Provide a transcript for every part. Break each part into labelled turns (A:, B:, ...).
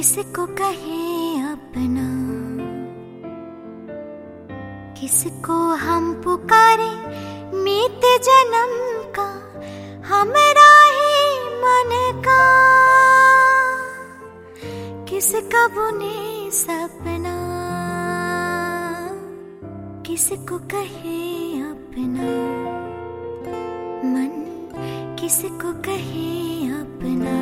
A: किसको कहे अपना, किसको हम पुकारे मीत जन्म का, हमरा ही मन का। किसका बुने सपना, किसको कहे अपना मन, किसको कहे अपना।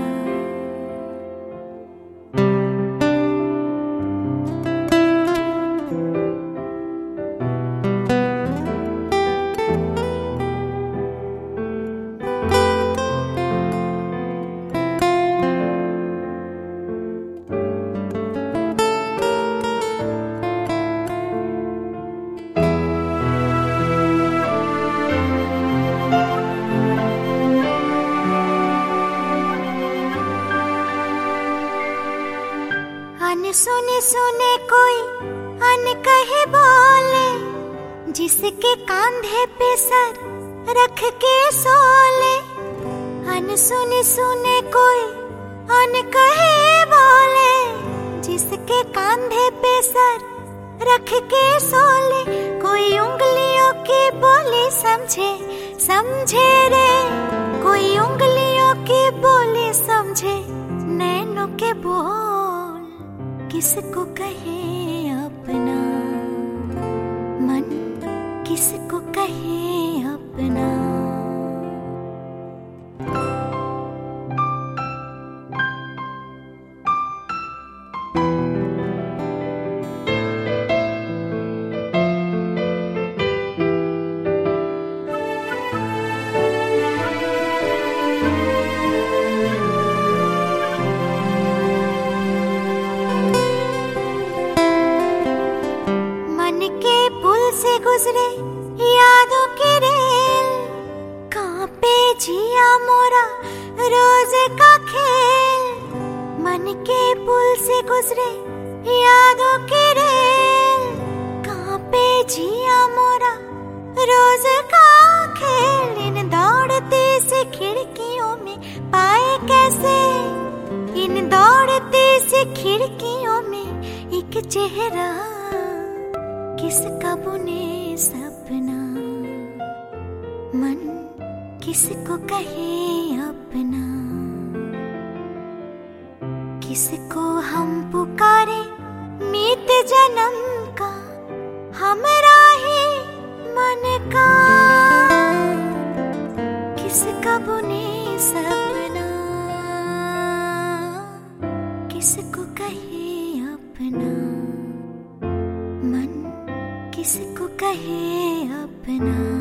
A: अन सुने सुने कोई अन कहे बोले, जिसके कांधे पे सर रख के सोले। अन सुने सुने कोई अन कहे बोले, जिसके कांधे पे सर रख के सोले। कोई उंगलियों की बोली समझे समझे रे, कोई उंगलियों की बोली समझे नैनों के बोल। किसको कहे अपना मन, किसको कहे अपना। से गुजरे यादों की रेल, कांपे जिया मोरा रोज का खेल। मन के पुल से गुजरे यादों की रेल, कांपे जिया मोरा रोज का खेल। इन दौड़ती सी खिड़कियों में पाए कैसे, इन दौड़ती सी खिड़कियों में एक चेहरा। किसका बुने सपना मन, किसको कहे अपना। किसको हम पुकारे मीत जन्म का, हमरा ही मन का। किसका बुने सपना, किसको कहे अपना मन, किसको कहे अपना।